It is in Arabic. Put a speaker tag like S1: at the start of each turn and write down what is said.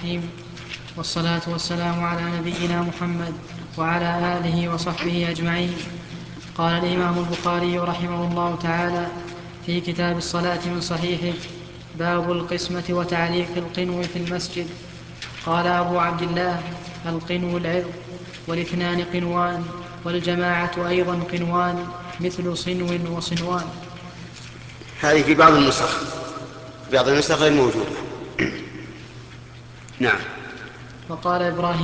S1: الرحيم، والصلاة والسلام على نبينا محمد وعلى آله وصحبه أجمعين. قال الإمام البخاري رحمه الله تعالى في كتاب الصلاة من صحيحه: باب القسمة وتعليق القنو في المسجد. قال أبو عبد الله: القنو العرض، والاثنان قنوان، والجماعة أيضا قنوان، مثل صنو وصنوان.
S2: هذه في بعض النسخ غير موجودة. نعم.
S1: وقال إبراهيم